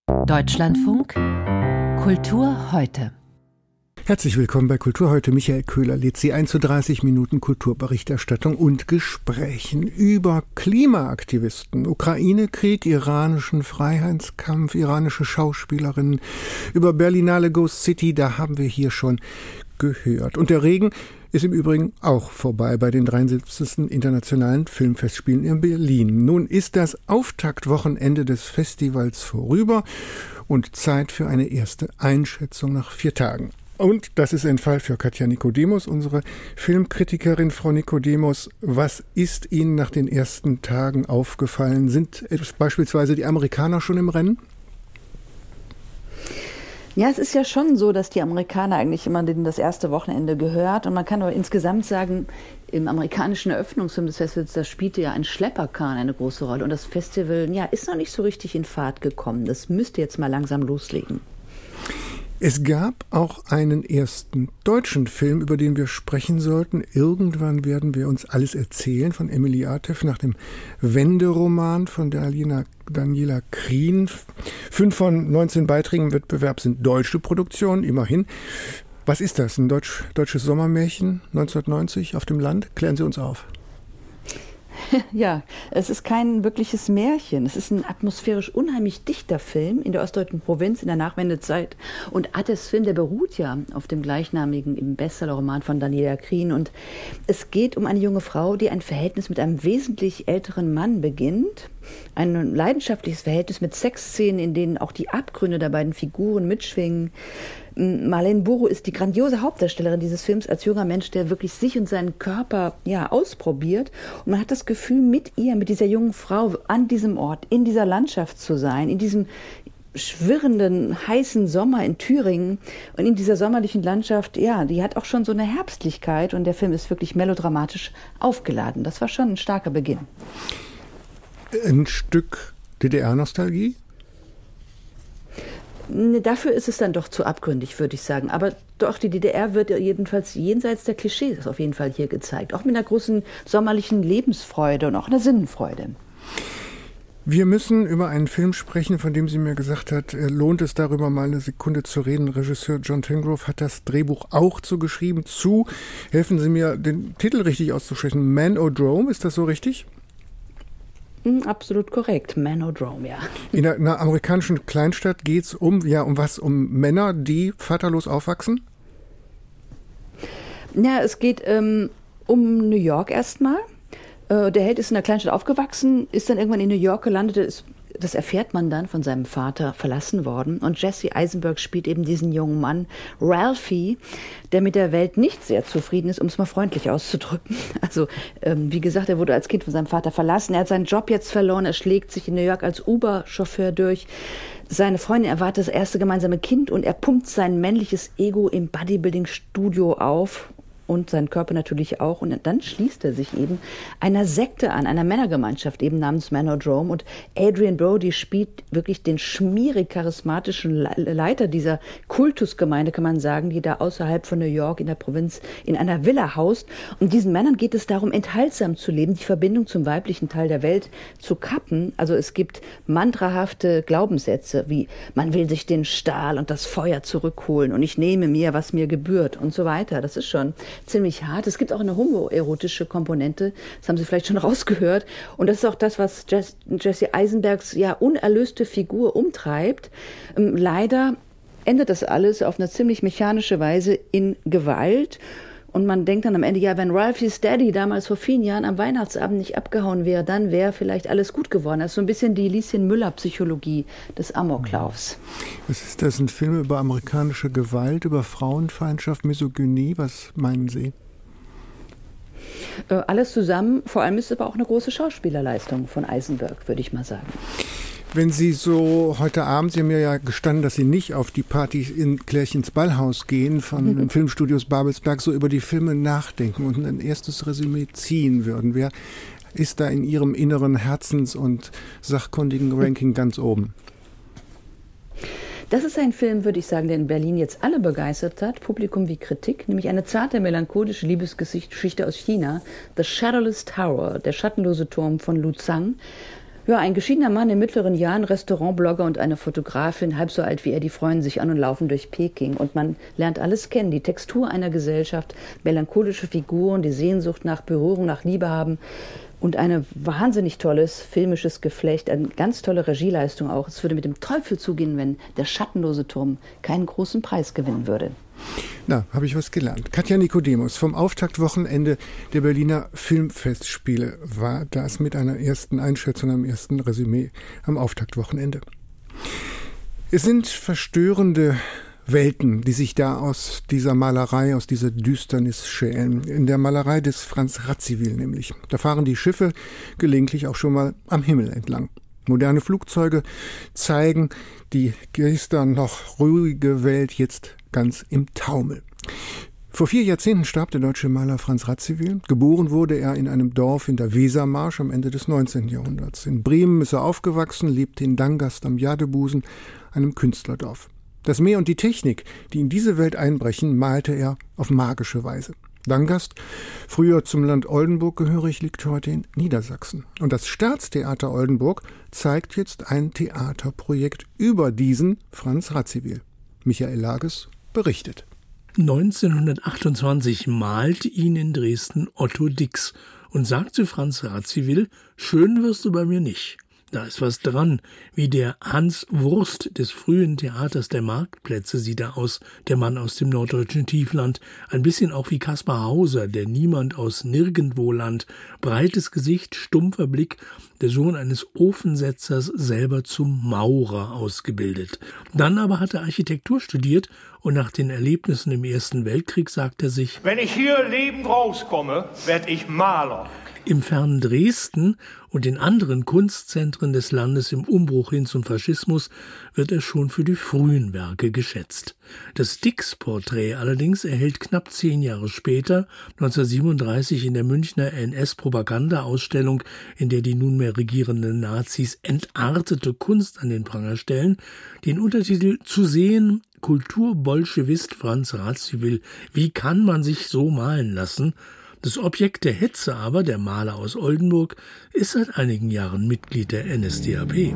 Deutschlandfunk Kultur heute. Herzlich willkommen bei Kultur heute. Michael Köhler lädt Sie ein zu 30 Minuten Kulturberichterstattung und Gesprächen über Klimaaktivisten, Ukraine-Krieg, iranischen Freiheitskampf, iranische Schauspielerinnen, über Berlinale Ghost City, da haben wir hier schon gehört. Und der Regen ist im Übrigen auch vorbei bei den 73. Internationalen Filmfestspielen in Berlin. Nun ist das Auftaktwochenende des Festivals vorüber und Zeit für eine erste Einschätzung nach 4 Tagen. Und das ist ein Fall für Katja Nicodemus, unsere Filmkritikerin. Frau Nicodemus, was ist Ihnen nach den ersten Tagen aufgefallen? Sind beispielsweise die Amerikaner schon im Rennen? Ja, es ist ja schon so, dass die Amerikaner eigentlich immer das erste Wochenende gehört. Und man kann aber insgesamt sagen, im amerikanischen Eröffnungsfilm des Festivals, da spielte ja ein Schlepperkahn eine große Rolle. Und das Festival, ja, ist noch nicht so richtig in Fahrt gekommen. Das müsste jetzt mal langsam loslegen. Es gab auch einen ersten deutschen Film, über den wir sprechen sollten. Irgendwann werden wir uns alles erzählen von Emily Arteff nach dem Wenderoman von Daniela Krien. 5 von 19 Beiträgen im Wettbewerb sind deutsche Produktionen, immerhin. Was ist das? Ein deutsches Sommermärchen 1990 auf dem Land? Klären Sie uns auf. Ja, es ist kein wirkliches Märchen. Es ist ein atmosphärisch unheimlich dichter Film in der ostdeutschen Provinz in der Nachwendezeit. Und Artefs Film, der beruht ja auf dem gleichnamigen Bestsellerroman von Daniela Krien. Und es geht um eine junge Frau, die ein Verhältnis mit einem wesentlich älteren Mann beginnt. Ein leidenschaftliches Verhältnis mit Sexszenen, in denen auch die Abgründe der beiden Figuren mitschwingen. Marlene Boro ist die grandiose Hauptdarstellerin dieses Films als junger Mensch, der wirklich sich und seinen Körper ausprobiert. Und man hat das Gefühl, mit ihr, mit dieser jungen Frau an diesem Ort, in dieser Landschaft zu sein, in diesem schwirrenden, heißen Sommer in Thüringen und in dieser sommerlichen Landschaft, ja, die hat auch schon so eine Herbstlichkeit und der Film ist wirklich melodramatisch aufgeladen. Das war schon ein starker Beginn. Ein Stück DDR-Nostalgie? Dafür ist es dann doch zu abgründig, würde ich sagen. Aber doch, die DDR wird jedenfalls jenseits der Klischees auf jeden Fall hier gezeigt. Auch mit einer großen sommerlichen Lebensfreude und auch einer Sinnenfreude. Wir müssen über einen Film sprechen, von dem sie mir gesagt hat, lohnt es darüber mal eine Sekunde zu reden. Regisseur John Tengrove hat das Drehbuch auch zugeschrieben zu, helfen Sie mir, den Titel richtig auszusprechen, Manodrome, ist das so richtig? Absolut korrekt, Manodrome, ja. In einer amerikanischen Kleinstadt geht es um was? Um Männer, die vaterlos aufwachsen? Ja, es geht um New York erstmal. Der Held ist in einer Kleinstadt aufgewachsen, ist dann irgendwann in New York gelandet, das erfährt man dann, von seinem Vater verlassen worden. Und Jesse Eisenberg spielt eben diesen jungen Mann, Ralphie, der mit der Welt nicht sehr zufrieden ist, um es mal freundlich auszudrücken. Also, wie gesagt, er wurde als Kind von seinem Vater verlassen. Er hat seinen Job jetzt verloren. Er schlägt sich in New York als Uber-Chauffeur durch. Seine Freundin erwartet das erste gemeinsame Kind und er pumpt sein männliches Ego im Bodybuilding-Studio auf. Und sein Körper natürlich auch. Und dann schließt er sich eben einer Sekte an, einer Männergemeinschaft eben namens Manodrome. Und Adrian Brody spielt wirklich den schmierig charismatischen Leiter dieser Kultusgemeinde, kann man sagen, die da außerhalb von New York in der Provinz in einer Villa haust. Und diesen Männern geht es darum, enthaltsam zu leben, die Verbindung zum weiblichen Teil der Welt zu kappen. Also es gibt mantrahafte Glaubenssätze wie, man will sich den Stahl und das Feuer zurückholen und ich nehme mir, was mir gebührt und so weiter. Das ist schon ziemlich hart. Es gibt auch eine homoerotische Komponente, das haben Sie vielleicht schon rausgehört. Und das ist auch das, was Jesse Eisenbergs unerlöste Figur umtreibt. Leider endet das alles auf eine ziemlich mechanische Weise in Gewalt. Und man denkt dann am Ende, wenn Ralphies Daddy damals vor vielen Jahren am Weihnachtsabend nicht abgehauen wäre, dann wäre vielleicht alles gut geworden. Das ist so ein bisschen die Lieschen Müller-Psychologie des Amoklaufs. Was ist das? Ein Film über amerikanische Gewalt, über Frauenfeindschaft, Misogynie? Was meinen Sie? Alles zusammen. Vor allem ist es aber auch eine große Schauspielerleistung von Eisenberg, würde ich mal sagen. Wenn Sie so heute Abend, Sie haben mir ja gestanden, dass Sie nicht auf die Party in Klärchens Ballhaus gehen von den Filmstudios Babelsberg, so über die Filme nachdenken und ein erstes Resümee ziehen würden. Wer ist da in Ihrem inneren Herzens- und sachkundigen Ranking ganz oben? Das ist ein Film, würde ich sagen, der in Berlin jetzt alle begeistert hat, Publikum wie Kritik, nämlich eine zarte, melancholische Liebesgeschichte aus China, The Shadowless Tower, der schattenlose Turm von Lu Zhang. Ja, ein geschiedener Mann in mittleren Jahren, Restaurantblogger und eine Fotografin, halb so alt wie er, die freuen sich an und laufen durch Peking. Und man lernt alles kennen, die Textur einer Gesellschaft, melancholische Figuren, die Sehnsucht nach Berührung, nach Liebe haben und ein wahnsinnig tolles filmisches Geflecht, eine ganz tolle Regieleistung auch. Es würde mit dem Teufel zugehen, wenn der schattenlose Turm keinen großen Preis gewinnen würde. Na, habe ich was gelernt. Katja Nikodemus vom Auftaktwochenende der Berliner Filmfestspiele war das mit einer ersten Einschätzung, einem ersten Resümee am Auftaktwochenende. Es sind verstörende Welten, die sich da aus dieser Malerei, aus dieser Düsternis schälen. In der Malerei des Franz Radziwiłł nämlich. Da fahren die Schiffe gelegentlich auch schon mal am Himmel entlang. Moderne Flugzeuge zeigen die gestern noch ruhige Welt jetzt ganz im Taumel. Vor 4 Jahrzehnten starb der deutsche Maler Franz Radziwiłł. Geboren wurde er in einem Dorf in der Wesermarsch am Ende des 19. Jahrhunderts. In Bremen ist er aufgewachsen, lebte in Dangast am Jadebusen, einem Künstlerdorf. Das Meer und die Technik, die in diese Welt einbrechen, malte er auf magische Weise. Dangast, früher zum Land Oldenburg gehörig, liegt heute in Niedersachsen. Und das Staatstheater Oldenburg zeigt jetzt ein Theaterprojekt über diesen Franz Radziwiłł. Michael Lages berichtet. 1928 malt ihn in Dresden Otto Dix und sagt zu Franz Radziwiłł, schön wirst du bei mir nicht. Da ist was dran, wie der Hans Wurst des frühen Theaters der Marktplätze sieht er aus, der Mann aus dem norddeutschen Tiefland, ein bisschen auch wie Kaspar Hauser, der Niemand aus Nirgendwoland, breites Gesicht, stumpfer Blick, der Sohn eines Ofensetzers, selber zum Maurer ausgebildet. Dann aber hat er Architektur studiert und nach den Erlebnissen im Ersten Weltkrieg sagt er sich, wenn ich hier lebend rauskomme, werde ich Maler. Im fernen Dresden und in anderen Kunstzentren des Landes im Umbruch hin zum Faschismus wird er schon für die frühen Werke geschätzt. Das Dix-Porträt allerdings erhält knapp 10 Jahre später, 1937 in der Münchner NS-Propaganda-Ausstellung, in der die nunmehr regierenden Nazis entartete Kunst an den Pranger stellen, den Untertitel »Zu sehen, Kulturbolschewist Franz Radziwiłł, wie kann man sich so malen lassen?« Das Objekt der Hetze aber, der Maler aus Oldenburg, ist seit einigen Jahren Mitglied der NSDAP.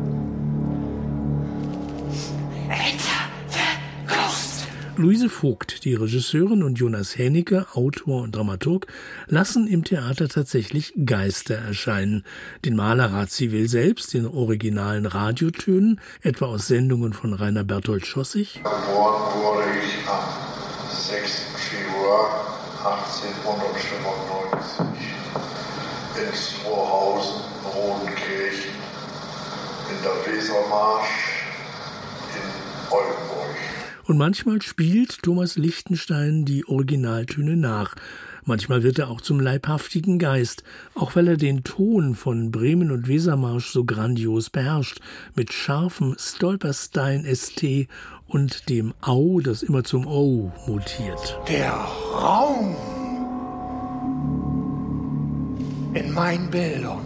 Luise Vogt, die Regisseurin, und Jonas Hänicke, Autor und Dramaturg, lassen im Theater tatsächlich Geister erscheinen. Den Maler Radziwiłł selbst in originalen Radiotönen, etwa aus Sendungen von Rainer Berthold Schossig. Geboren wurde ich am 6. Februar 1895 in Smohausen, Rodenkirchen, in der Wesermarsch in Oldenburg. Und manchmal spielt Thomas Lichtenstein die Originaltöne nach. Manchmal wird er auch zum leibhaftigen Geist, auch weil er den Ton von Bremen und Wesermarsch so grandios beherrscht, mit scharfem Stolperstein-ST und dem Au, das immer zum O mutiert. Der Raum in meinen Bildern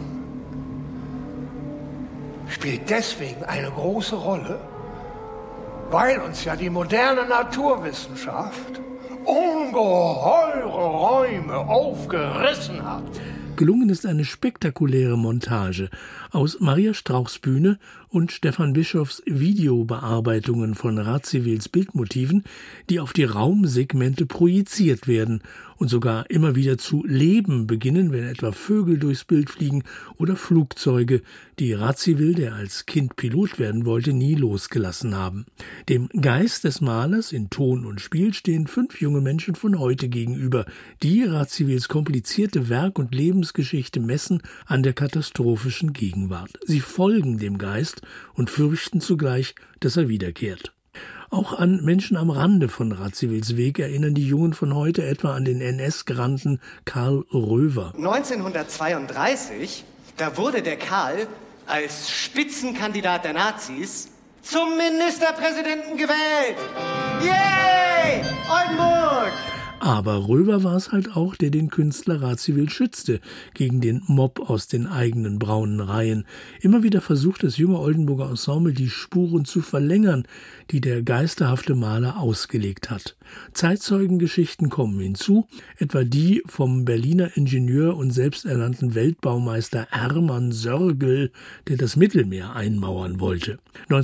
spielt deswegen eine große Rolle, weil uns ja die moderne Naturwissenschaft ungeheure Räume aufgerissen hat. Gelungen ist eine spektakuläre Montage aus Maria Strauchs Bühne und Stefan Bischofs Videobearbeitungen von Radziwiłls Bildmotiven, die auf die Raumsegmente projiziert werden und sogar immer wieder zu leben beginnen, wenn etwa Vögel durchs Bild fliegen oder Flugzeuge, die Radziwiłł, der als Kind Pilot werden wollte, nie losgelassen haben. Dem Geist des Malers in Ton und Spiel stehen 5 junge Menschen von heute gegenüber, die Radziwiłls komplizierte Werk- und Lebensgeschichte messen an der katastrophischen Gegenwart. Sie folgen dem Geist und fürchten zugleich, dass er wiederkehrt. Auch an Menschen am Rande von Radziwiłls Weg erinnern die Jungen von heute etwa an den NS-Granden Karl Röver. 1932, da wurde der Karl als Spitzenkandidat der Nazis zum Ministerpräsidenten gewählt. Yay! Oldenburg! Aber Röver war es halt auch, der den Künstler Radziwiłł schützte gegen den Mob aus den eigenen braunen Reihen. Immer wieder versucht das junge Oldenburger Ensemble, die Spuren zu verlängern, die der geisterhafte Maler ausgelegt hat. Zeitzeugengeschichten kommen hinzu, etwa die vom Berliner Ingenieur und selbsternannten Weltbaumeister Hermann Sörgel, der das Mittelmeer einmauern wollte.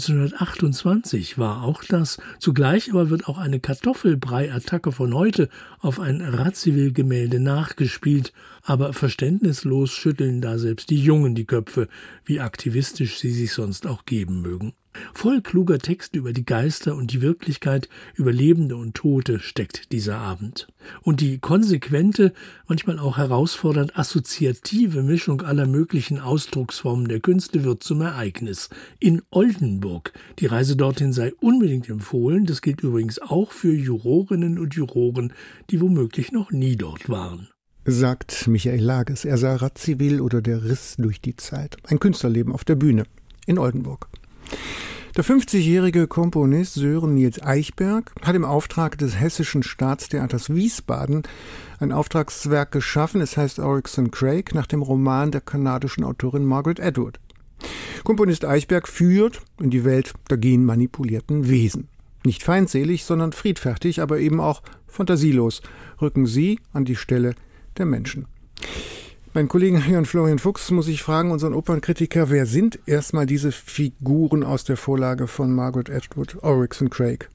1928 war auch das. Zugleich aber wird auch eine Kartoffelbrei-Attacke von heute auf ein Radziwiłł-Gemälde nachgespielt, aber verständnislos schütteln da selbst die Jungen die Köpfe, wie aktivistisch sie sich sonst auch geben mögen. Voll kluger Texte über die Geister und die Wirklichkeit, über Lebende und Tote steckt dieser Abend. Und die konsequente, manchmal auch herausfordernd assoziative Mischung aller möglichen Ausdrucksformen der Künste wird zum Ereignis. In Oldenburg. Die Reise dorthin sei unbedingt empfohlen. Das gilt übrigens auch für Jurorinnen und Juroren, die womöglich noch nie dort waren. Sagt Michael Lages. Er sah Radziwiłł oder der Riss durch die Zeit. Ein Künstlerleben auf der Bühne in Oldenburg. Der 50-jährige Komponist Sören Niels Eichberg hat im Auftrag des Hessischen Staatstheaters Wiesbaden ein Auftragswerk geschaffen. Es heißt Oryx and Crake, nach dem Roman der kanadischen Autorin Margaret Atwood. Komponist Eichberg führt in die Welt der genmanipulierten Wesen. Nicht feindselig, sondern friedfertig, aber eben auch fantasielos rücken sie an die Stelle der Menschen. Mein Kollegen Jörn Florian Fuchs muss ich fragen, unseren Opernkritiker, wer sind erstmal diese Figuren aus der Vorlage von Margaret Atwood, Oryx and Crake?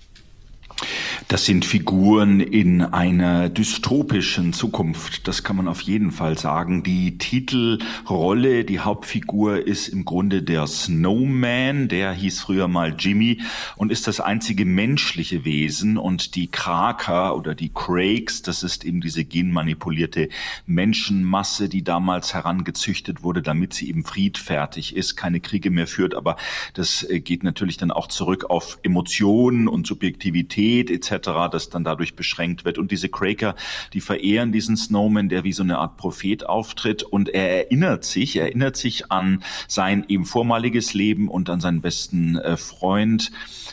Das sind Figuren in einer dystopischen Zukunft, das kann man auf jeden Fall sagen. Die Titelrolle, die Hauptfigur ist im Grunde der Snowman, der hieß früher mal Jimmy und ist das einzige menschliche Wesen. Und die Kraker oder die Crakes, das ist eben diese genmanipulierte Menschenmasse, die damals herangezüchtet wurde, damit sie eben friedfertig ist, keine Kriege mehr führt. Aber das geht natürlich dann auch zurück auf Emotionen und Subjektivität etc., das dann dadurch beschränkt wird. Und diese Craker, die verehren diesen Snowman, der wie so eine Art Prophet auftritt. Und er erinnert sich an sein eben vormaliges Leben und an seinen besten Freund,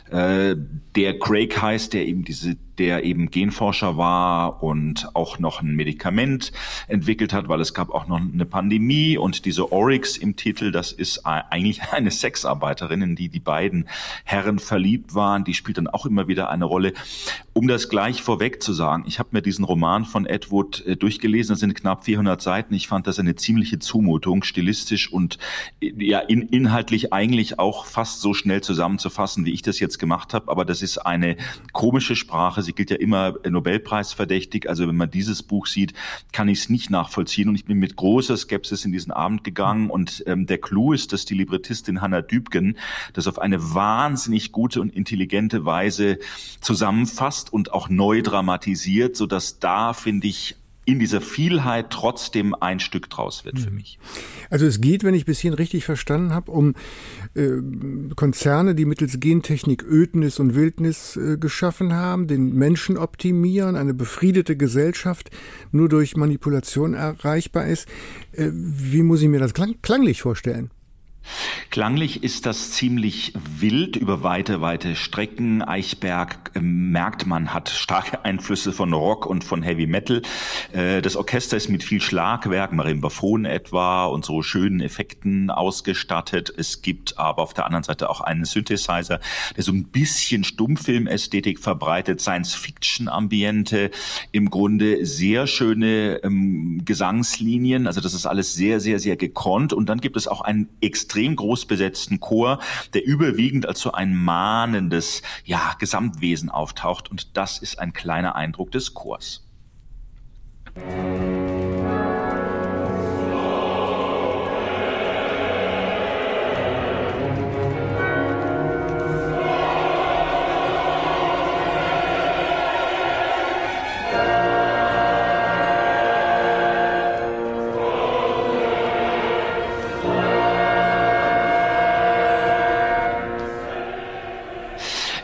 der Crake heißt, der eben Genforscher war und auch noch ein Medikament entwickelt hat, weil es gab auch noch eine Pandemie. Und diese Oryx im Titel, das ist eigentlich eine Sexarbeiterin, in die beiden Herren verliebt waren. Die spielt dann auch immer wieder eine Rolle. Um das gleich vorweg zu sagen, ich habe mir diesen Roman von Atwood durchgelesen, das sind knapp 400 Seiten. Ich fand das eine ziemliche Zumutung, stilistisch und ja inhaltlich eigentlich auch fast so schnell zusammenzufassen, wie ich das jetzt gemacht habe. Aber das ist eine komische Sprache. Sie gilt ja immer Nobelpreisverdächtig. Also wenn man dieses Buch sieht, kann ich es nicht nachvollziehen. Und ich bin mit großer Skepsis in diesen Abend gegangen. Und der Clou ist, dass die Librettistin Hannah Dübgen das auf eine wahnsinnig gute und intelligente Weise zusammenfasst und auch neu dramatisiert, sodass da, finde ich, in dieser Vielheit trotzdem ein Stück draus wird für mich. Also es geht, wenn ich bis hierhin richtig verstanden habe, um Konzerne, die mittels Gentechnik Ödnis und Wildnis geschaffen haben, den Menschen optimieren, eine befriedete Gesellschaft nur durch Manipulation erreichbar ist. Wie muss ich mir das klanglich vorstellen? Klanglich ist das ziemlich wild über weite Strecken. Eichberg, merkt man, hat starke Einflüsse von Rock und von Heavy Metal. Das Orchester ist mit viel Schlagwerk, Marimbaphon etwa und so schönen Effekten ausgestattet. Es gibt aber auf der anderen Seite auch einen Synthesizer, der so ein bisschen Stummfilmästhetik verbreitet, Science-Fiction-Ambiente, im Grunde sehr schöne Gesangslinien. Also das ist alles sehr, sehr, sehr gekonnt. Und dann gibt es auch einen extrem groß besetzten Chor, der überwiegend als so ein mahnendes Gesamtwesen auftaucht. Und das ist ein kleiner Eindruck des Chors.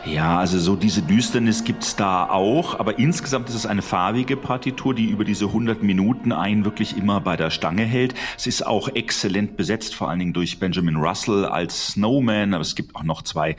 Ja, also so diese Düsternis gibt's da auch, aber insgesamt ist es eine farbige Partitur, die über diese 100 Minuten einen wirklich immer bei der Stange hält. Es ist auch exzellent besetzt, vor allen Dingen durch Benjamin Russell als Snowman, aber es gibt auch noch 2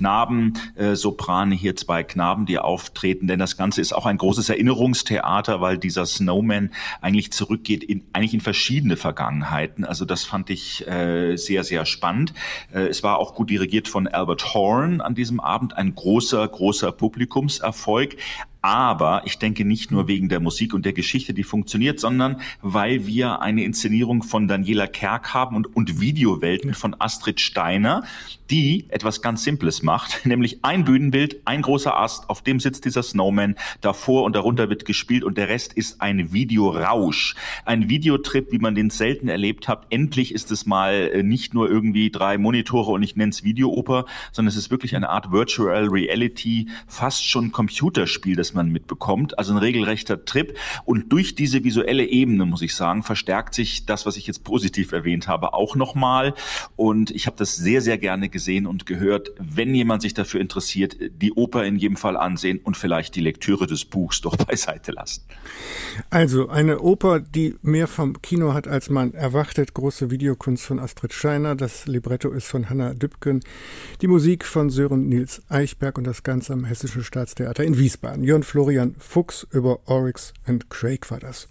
Soprane hier, 2 Knaben, die auftreten, denn das Ganze ist auch ein großes Erinnerungstheater, weil dieser Snowman eigentlich zurückgeht in verschiedene Vergangenheiten. Also das fand ich sehr, sehr spannend. Es war auch gut dirigiert von Albert Horn an diesem Abend, ein großer Publikumserfolg. Aber ich denke nicht nur wegen der Musik und der Geschichte, die funktioniert, sondern weil wir eine Inszenierung von Daniela Kerk haben und Videowelten von Astrid Steiner, die etwas ganz Simples macht, nämlich ein Bühnenbild, ein großer Ast, auf dem sitzt dieser Snowman, davor und darunter wird gespielt und der Rest ist ein Videorausch. Ein Videotrip, wie man den selten erlebt hat. Endlich ist es mal nicht nur irgendwie 3 Monitore und ich nenne es Videooper, sondern es ist wirklich eine Art Virtual Reality, fast schon Computerspiel, das man mitbekommt, also ein regelrechter Trip. Und durch diese visuelle Ebene, muss ich sagen, verstärkt sich das, was ich jetzt positiv erwähnt habe, auch nochmal. Und ich habe das sehr, sehr gerne gesehen und gehört. Wenn jemand sich dafür interessiert, die Oper in jedem Fall ansehen und vielleicht die Lektüre des Buchs doch beiseite lassen. Also eine Oper, die mehr vom Kino hat, als man erwartet. Große Videokunst von Astrid Steiner. Das Libretto ist von Hanna Dübken. Die Musik von Sören Nils Eichberg und das Ganze am Hessischen Staatstheater in Wiesbaden. Jörn Florian Fuchs über Oryx and Craig war das.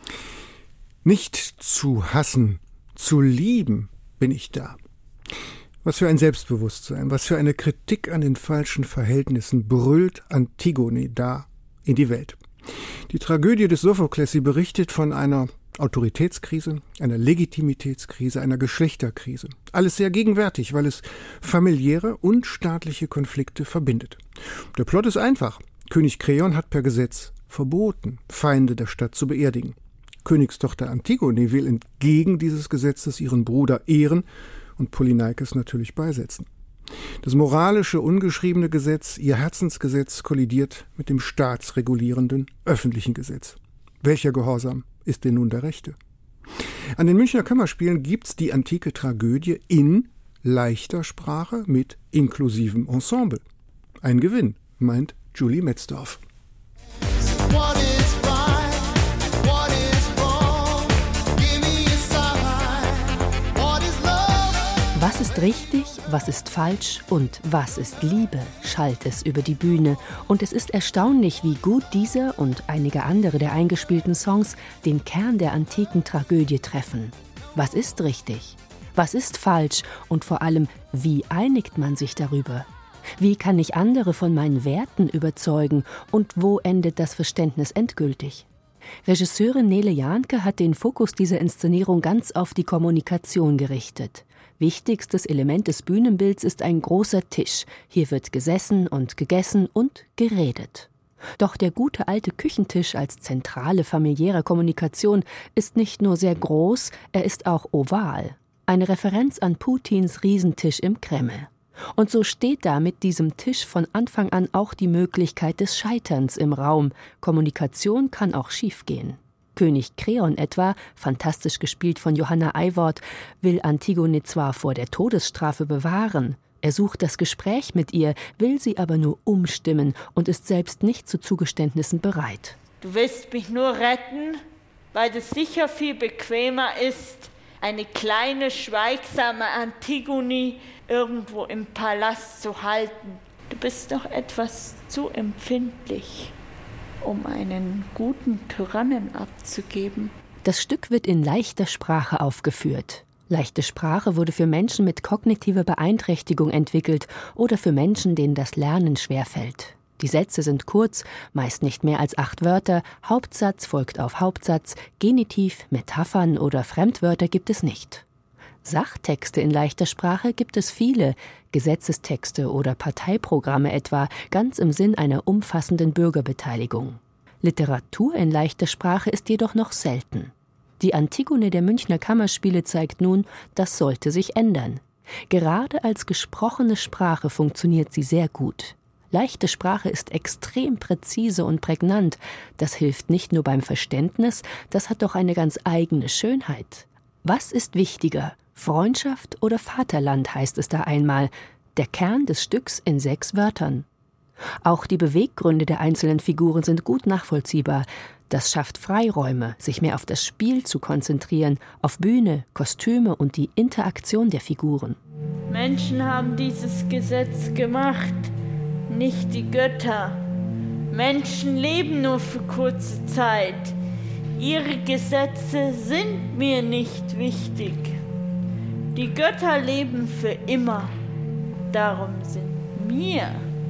Nicht zu hassen, zu lieben bin ich da. Was für ein Selbstbewusstsein, was für eine Kritik an den falschen Verhältnissen brüllt Antigone da in die Welt. Die Tragödie des Sophokles, sie berichtet von einer Autoritätskrise, einer Legitimitätskrise, einer Geschlechterkrise. Alles sehr gegenwärtig, weil es familiäre und staatliche Konflikte verbindet. Der Plot ist einfach. König Kreon hat per Gesetz verboten, Feinde der Stadt zu beerdigen. Königstochter Antigone will entgegen dieses Gesetzes ihren Bruder ehren und Polyneikes natürlich beisetzen. Das moralische, ungeschriebene Gesetz, ihr Herzensgesetz, kollidiert mit dem staatsregulierenden öffentlichen Gesetz. Welcher Gehorsam ist denn nun der rechte? An den Münchner Kammerspielen gibt's die antike Tragödie in leichter Sprache mit inklusivem Ensemble. Ein Gewinn, meint Julie Metzdorf. Was ist richtig, was ist falsch und was ist Liebe, schallt es über die Bühne. Und es ist erstaunlich, wie gut dieser und einige andere der eingespielten Songs den Kern der antiken Tragödie treffen. Was ist richtig? Was ist falsch? Und vor allem, wie einigt man sich darüber? Wie kann ich andere von meinen Werten überzeugen und wo endet das Verständnis endgültig? Regisseurin Nele Jahnke hat den Fokus dieser Inszenierung ganz auf die Kommunikation gerichtet. Wichtigstes Element des Bühnenbilds ist ein großer Tisch. Hier wird gesessen und gegessen und geredet. Doch der gute alte Küchentisch als zentrale familiäre Kommunikation ist nicht nur sehr groß, er ist auch oval. Eine Referenz an Putins Riesentisch im Kreml. Und so steht da mit diesem Tisch von Anfang an auch die Möglichkeit des Scheiterns im Raum. Kommunikation kann auch schiefgehen. König Kreon etwa, fantastisch gespielt von Johanna Eiwort, will Antigone zwar vor der Todesstrafe bewahren. Er sucht das Gespräch mit ihr, will sie aber nur umstimmen und ist selbst nicht zu Zugeständnissen bereit. Du willst mich nur retten, weil es sicher viel bequemer ist, eine kleine, schweigsame Antigone irgendwo im Palast zu halten. Du bist doch etwas zu empfindlich, um einen guten Tyrannen abzugeben. Das Stück wird in leichter Sprache aufgeführt. Leichte Sprache wurde für Menschen mit kognitiver Beeinträchtigung entwickelt oder für Menschen, denen das Lernen schwerfällt. Die Sätze sind kurz, meist nicht mehr als 8 Wörter, Hauptsatz folgt auf Hauptsatz, Genitiv, Metaphern oder Fremdwörter gibt es nicht. Sachtexte in leichter Sprache gibt es viele, Gesetzestexte oder Parteiprogramme etwa, ganz im Sinn einer umfassenden Bürgerbeteiligung. Literatur in leichter Sprache ist jedoch noch selten. Die Antigone der Münchner Kammerspiele zeigt nun, das sollte sich ändern. Gerade als gesprochene Sprache funktioniert sie sehr gut. Leichte Sprache ist extrem präzise und prägnant. Das hilft nicht nur beim Verständnis, das hat doch eine ganz eigene Schönheit. Was ist wichtiger? Freundschaft oder Vaterland heißt es da einmal. Der Kern des Stücks in 6 Wörtern. Auch die Beweggründe der einzelnen Figuren sind gut nachvollziehbar. Das schafft Freiräume, sich mehr auf das Spiel zu konzentrieren, auf Bühne, Kostüme und die Interaktion der Figuren. Menschen haben dieses Gesetz gemacht, nicht die Götter. Menschen leben nur für kurze Zeit. Ihre Gesetze sind mir nicht wichtig. Die Götter leben für immer. Darum sind mir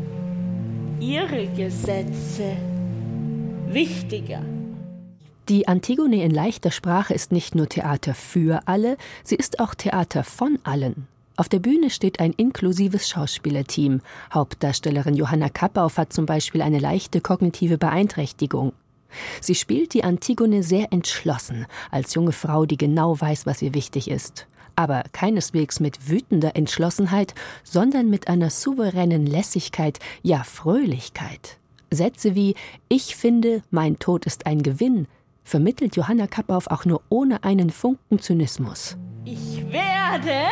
ihre Gesetze wichtiger. Die Antigone in leichter Sprache ist nicht nur Theater für alle, sie ist auch Theater von allen. Auf der Bühne steht ein inklusives Schauspielerteam. Hauptdarstellerin Johanna Kapauf hat zum Beispiel eine leichte kognitive Beeinträchtigung. Sie spielt die Antigone sehr entschlossen, als junge Frau, die genau weiß, was ihr wichtig ist. Aber keineswegs mit wütender Entschlossenheit, sondern mit einer souveränen Lässigkeit, ja Fröhlichkeit. Sätze wie »Ich finde, mein Tod ist ein Gewinn« vermittelt Johanna Kapauf auch nur ohne einen Funken Zynismus. Ich werde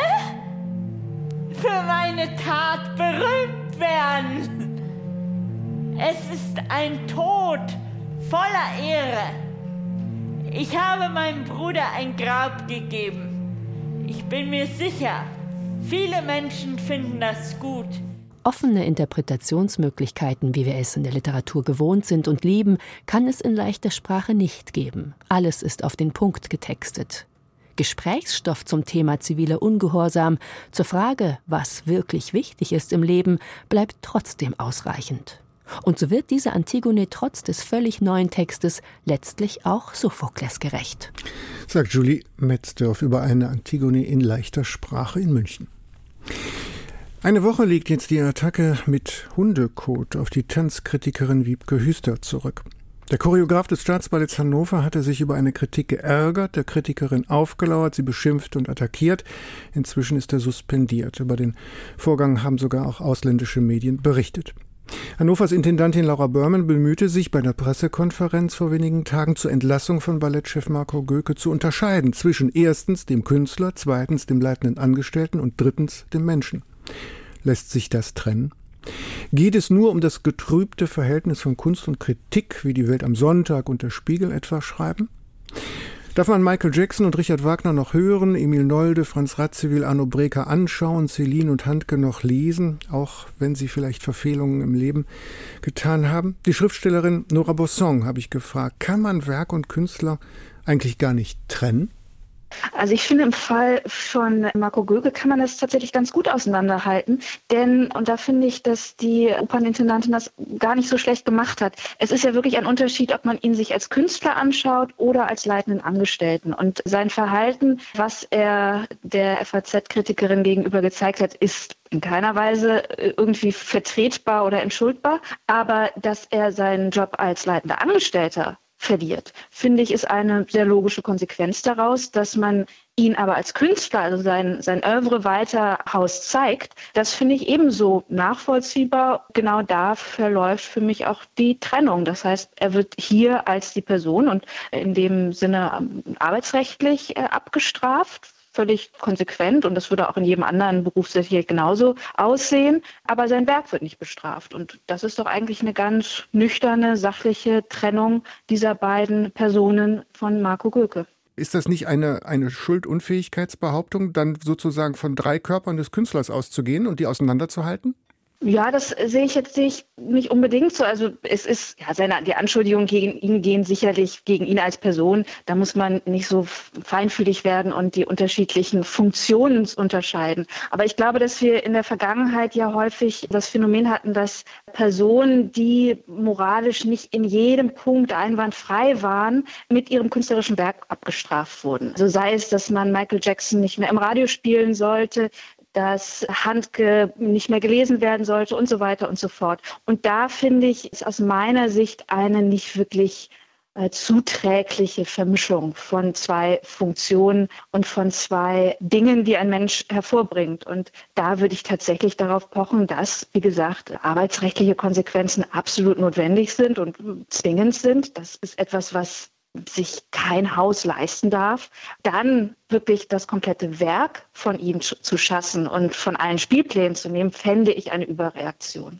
für meine Tat berühmt werden. Es ist ein Tod voller Ehre. Ich habe meinem Bruder ein Grab gegeben. Ich bin mir sicher, viele Menschen finden das gut. Offene Interpretationsmöglichkeiten, wie wir es in der Literatur gewohnt sind und lieben, kann es in leichter Sprache nicht geben. Alles ist auf den Punkt getextet. Gesprächsstoff zum Thema ziviler Ungehorsam, zur Frage, was wirklich wichtig ist im Leben, bleibt trotzdem ausreichend. Und so wird diese Antigone trotz des völlig neuen Textes letztlich auch Sophokles gerecht. Sagt Julie Metzdorf über eine Antigone in leichter Sprache in München. Eine Woche liegt jetzt die Attacke mit Hundekot auf die Tanzkritikerin Wiebke Hüster zurück. Der Choreograf des Staatsballetts Hannover hatte sich über eine Kritik geärgert, der Kritikerin aufgelauert, sie beschimpft und attackiert. Inzwischen ist er suspendiert. Über den Vorgang haben sogar auch ausländische Medien berichtet. Hannovers Intendantin Laura Börmann bemühte sich bei der Pressekonferenz vor wenigen Tagen zur Entlassung von Ballettchef Marco Göke zu unterscheiden zwischen erstens dem Künstler, zweitens dem leitenden Angestellten und drittens dem Menschen. Lässt sich das trennen? Geht es nur um das getrübte Verhältnis von Kunst und Kritik, wie die Welt am Sonntag und der Spiegel etwa schreiben? Darf man Michael Jackson und Richard Wagner noch hören, Emil Nolde, Franz Radziwiłł, Arno Breker anschauen, Celine und Handke noch lesen, auch wenn sie vielleicht Verfehlungen im Leben getan haben? Die Schriftstellerin Nora Bosson habe ich gefragt, kann man Werk und Künstler eigentlich gar nicht trennen? Also ich finde, im Fall von Marco Göke kann man das tatsächlich ganz gut auseinanderhalten, denn, und da finde ich, dass die Opernintendantin das gar nicht so schlecht gemacht hat. Es ist ja wirklich ein Unterschied, ob man ihn sich als Künstler anschaut oder als leitenden Angestellten. Und sein Verhalten, was er der FAZ-Kritikerin gegenüber gezeigt hat, ist in keiner Weise irgendwie vertretbar oder entschuldbar. Aber dass er seinen Job als leitender Angestellter verliert, finde ich, ist eine sehr logische Konsequenz daraus, dass man ihn aber als Künstler, also sein Œuvre weiter Haus zeigt. Das finde ich ebenso nachvollziehbar. Genau da verläuft für mich auch die Trennung. Das heißt, er wird hier als die Person und in dem Sinne arbeitsrechtlich abgestraft. Völlig konsequent und das würde auch in jedem anderen Berufsfeld genauso aussehen, aber sein Werk wird nicht bestraft und das ist doch eigentlich eine ganz nüchterne, sachliche Trennung dieser beiden Personen von Marco Göke. Ist das nicht eine Schuldunfähigkeitsbehauptung, dann sozusagen von 3 Körpern des Künstlers auszugehen und die auseinanderzuhalten? Ja, das sehe ich nicht unbedingt so. Also es ist, ja, die Anschuldigungen gegen ihn gehen sicherlich gegen ihn als Person. Da muss man nicht so feinfühlig werden und die unterschiedlichen Funktionen unterscheiden. Aber ich glaube, dass wir in der Vergangenheit ja häufig das Phänomen hatten, dass Personen, die moralisch nicht in jedem Punkt einwandfrei waren, mit ihrem künstlerischen Werk abgestraft wurden. Also sei es, dass man Michael Jackson nicht mehr im Radio spielen sollte, dass Handke nicht mehr gelesen werden sollte und so weiter und so fort. Und da finde ich, ist aus meiner Sicht eine nicht wirklich zuträgliche Vermischung von 2 Funktionen und von 2 Dingen, die ein Mensch hervorbringt. Und da würde ich tatsächlich darauf pochen, dass, wie gesagt, arbeitsrechtliche Konsequenzen absolut notwendig sind und zwingend sind. Das ist etwas, was sich kein Haus leisten darf, dann wirklich das komplette Werk von ihm zu schaffen und von allen Spielplänen zu nehmen, fände ich eine Überreaktion.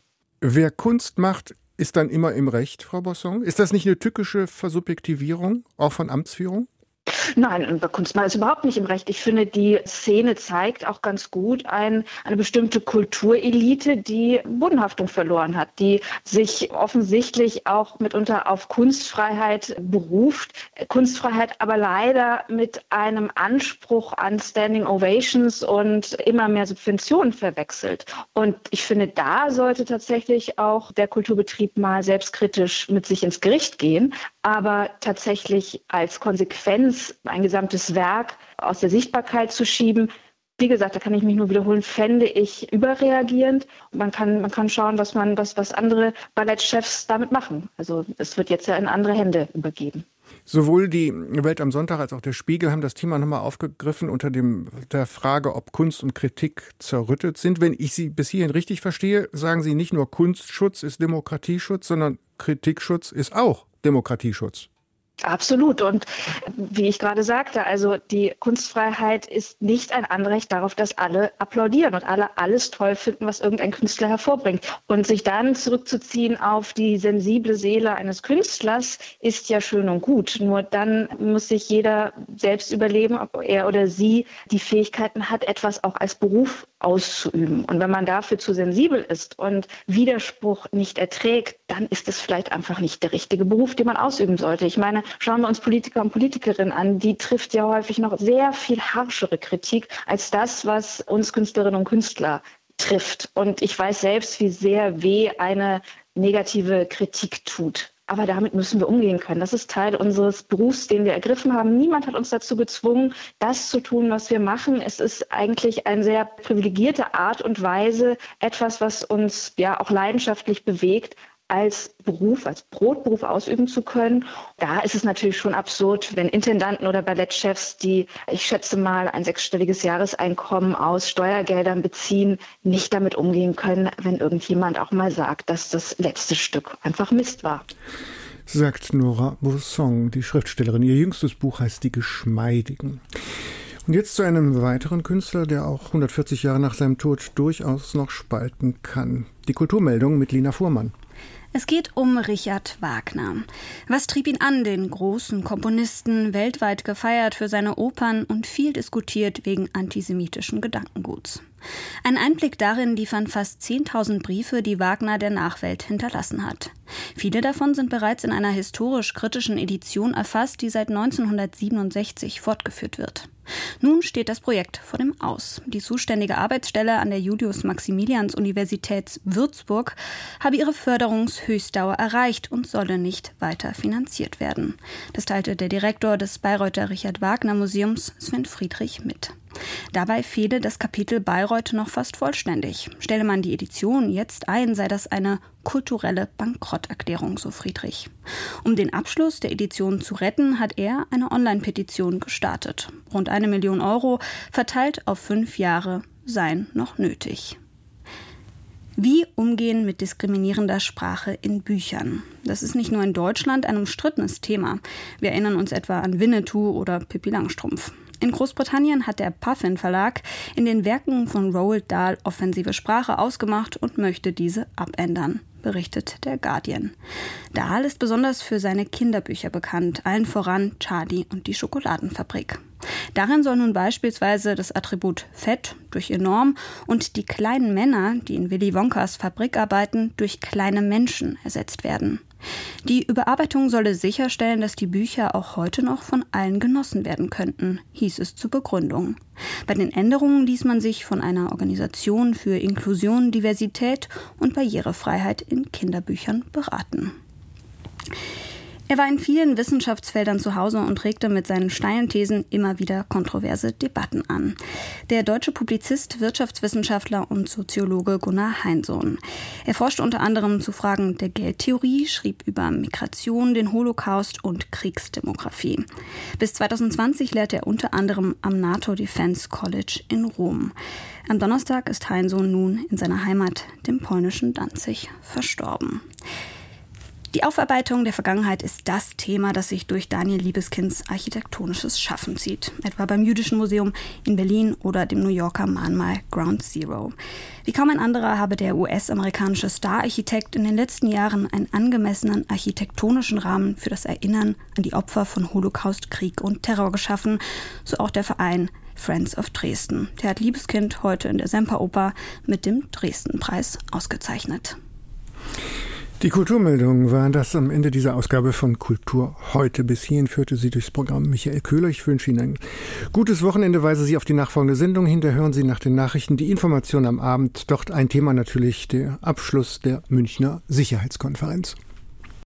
Wer Kunst macht, ist dann immer im Recht, Frau Bosson? Ist das nicht eine tückische Versubjektivierung, auch von Amtsführung? Nein, bei Kunstmaler ist überhaupt nicht im Recht. Ich finde, die Szene zeigt auch ganz gut eine bestimmte Kulturelite, die Bodenhaftung verloren hat, die sich offensichtlich auch mitunter auf Kunstfreiheit beruft. Kunstfreiheit aber leider mit einem Anspruch an Standing Ovations und immer mehr Subventionen verwechselt. Und ich finde, da sollte tatsächlich auch der Kulturbetrieb mal selbstkritisch mit sich ins Gericht gehen, aber tatsächlich als Konsequenz ein gesamtes Werk aus der Sichtbarkeit zu schieben. Wie gesagt, da kann ich mich nur wiederholen, fände ich überreagierend. Man kann schauen, was andere Ballettchefs damit machen. Also es wird jetzt ja in andere Hände übergeben. Sowohl die Welt am Sonntag als auch der Spiegel haben das Thema nochmal aufgegriffen unter der Frage, ob Kunst und Kritik zerrüttet sind. Wenn ich Sie bis hierhin richtig verstehe, sagen Sie nicht nur Kunstschutz ist Demokratieschutz, sondern Kritikschutz ist auch Demokratieschutz. Absolut. Und wie ich gerade sagte, also die Kunstfreiheit ist nicht ein Anrecht darauf, dass alle applaudieren und alle alles toll finden, was irgendein Künstler hervorbringt. Und sich dann zurückzuziehen auf die sensible Seele eines Künstlers ist ja schön und gut. Nur dann muss sich jeder selbst überlegen, ob er oder sie die Fähigkeiten hat, etwas auch als Beruf auszuüben. Und wenn man dafür zu sensibel ist und Widerspruch nicht erträgt, dann ist es vielleicht einfach nicht der richtige Beruf, den man ausüben sollte. Ich meine, schauen wir uns Politiker und Politikerinnen an, die trifft ja häufig noch sehr viel harschere Kritik als das, was uns Künstlerinnen und Künstler trifft. Und ich weiß selbst, wie sehr weh eine negative Kritik tut. Aber damit müssen wir umgehen können. Das ist Teil unseres Berufs, den wir ergriffen haben. Niemand hat uns dazu gezwungen, das zu tun, was wir machen. Es ist eigentlich eine sehr privilegierte Art und Weise, etwas, was uns ja auch leidenschaftlich bewegt, als Beruf, als Brotberuf ausüben zu können. Da ist es natürlich schon absurd, wenn Intendanten oder Ballettchefs, die, ich schätze mal, ein 6-stelliges Jahreseinkommen aus Steuergeldern beziehen, nicht damit umgehen können, wenn irgendjemand auch mal sagt, dass das letzte Stück einfach Mist war. Sagt Nora Bosson, die Schriftstellerin. Ihr jüngstes Buch heißt Die Geschmeidigen. Und jetzt zu einem weiteren Künstler, der auch 140 Jahre nach seinem Tod durchaus noch spalten kann. Die Kulturmeldung mit Lina Fuhrmann. Es geht um Richard Wagner. Was trieb ihn an, den großen Komponisten, weltweit gefeiert für seine Opern und viel diskutiert wegen antisemitischen Gedankenguts? Ein Einblick darin liefern fast 10.000 Briefe, die Wagner der Nachwelt hinterlassen hat. Viele davon sind bereits in einer historisch-kritischen Edition erfasst, die seit 1967 fortgeführt wird. Nun steht das Projekt vor dem Aus. Die zuständige Arbeitsstelle an der Julius-Maximilians-Universität Würzburg habe ihre Förderungshöchstdauer erreicht und solle nicht weiter finanziert werden. Das teilte der Direktor des Bayreuther Richard-Wagner-Museums, Sven Friedrich, mit. Dabei fehle das Kapitel Bayreuth noch fast vollständig. Stelle man die Edition jetzt ein, sei das eine kulturelle Bankrotterklärung, so Friedrich. Um den Abschluss der Edition zu retten, hat er eine Online-Petition gestartet. Rund 1 Million Euro, verteilt auf 5 Jahre, seien noch nötig. Wie umgehen mit diskriminierender Sprache in Büchern? Das ist nicht nur in Deutschland ein umstrittenes Thema. Wir erinnern uns etwa an Winnetou oder Pippi Langstrumpf. In Großbritannien hat der Puffin Verlag in den Werken von Roald Dahl offensive Sprache ausgemacht und möchte diese abändern, berichtet der Guardian. Dahl ist besonders für seine Kinderbücher bekannt, allen voran Charlie und die Schokoladenfabrik. Darin soll nun beispielsweise das Attribut Fett durch enorm und die kleinen Männer, die in Willy Wonkas Fabrik arbeiten, durch kleine Menschen ersetzt werden. Die Überarbeitung solle sicherstellen, dass die Bücher auch heute noch von allen genossen werden könnten, hieß es zur Begründung. Bei den Änderungen ließ man sich von einer Organisation für Inklusion, Diversität und Barrierefreiheit in Kinderbüchern beraten. Er war in vielen Wissenschaftsfeldern zu Hause und regte mit seinen steilen Thesen immer wieder kontroverse Debatten an. Der deutsche Publizist, Wirtschaftswissenschaftler und Soziologe Gunnar Heinsohn. Er forschte unter anderem zu Fragen der Geldtheorie, schrieb über Migration, den Holocaust und Kriegsdemographie. Bis 2020 lehrte er unter anderem am NATO Defense College in Rom. Am Donnerstag ist Heinsohn nun in seiner Heimat, dem polnischen Danzig, verstorben. Die Aufarbeitung der Vergangenheit ist das Thema, das sich durch Daniel Liebeskinds architektonisches Schaffen zieht. Etwa beim Jüdischen Museum in Berlin oder dem New Yorker Mahnmal Ground Zero. Wie kaum ein anderer habe der US-amerikanische Star-Architekt in den letzten Jahren einen angemessenen architektonischen Rahmen für das Erinnern an die Opfer von Holocaust, Krieg und Terror geschaffen, so auch der Verein Friends of Dresden. Der hat Liebeskind heute in der Semperoper mit dem Dresden-Preis ausgezeichnet. Die Kulturmeldungen waren das am Ende dieser Ausgabe von Kultur heute. Bis hierhin führte sie durchs Programm Michael Köhler. Ich wünsche Ihnen ein gutes Wochenende, weise Sie auf die nachfolgende Sendung hin. Da hören Sie nach den Nachrichten die Information am Abend. Dort ein Thema natürlich, der Abschluss der Münchner Sicherheitskonferenz.